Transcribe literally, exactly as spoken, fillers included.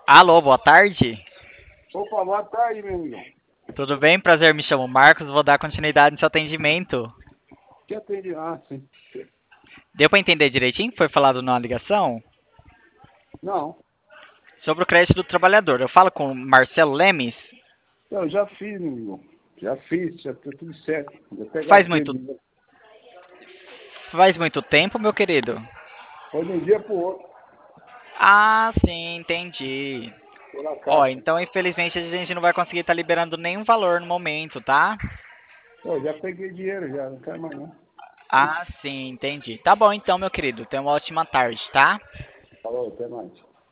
Alô, boa tarde. Opa, boa tarde, meu amigo. Tudo bem? Prazer, me chamo Marcos. Vou dar continuidade no seu atendimento. Que atende? Ah, sim. Deu para entender direitinho? Foi falado na ligação? Não, Sobre o crédito do trabalhador. Eu falo com o Marcelo Lemes. eu já fiz, meu amigo. Já fiz, já tá tudo certo. Já até Faz gastei. muito, faz muito tempo, meu querido. Foi de um dia pro outro, Ah, sim, entendi. pela Ó, caixa. então infelizmente a gente não vai conseguir estar liberando nenhum valor no momento, tá? Eu já peguei dinheiro, já, não quero mais não. Ah, sim, entendi. Tá bom então, meu querido. Tenha uma ótima tarde, tá? Falou, até mais.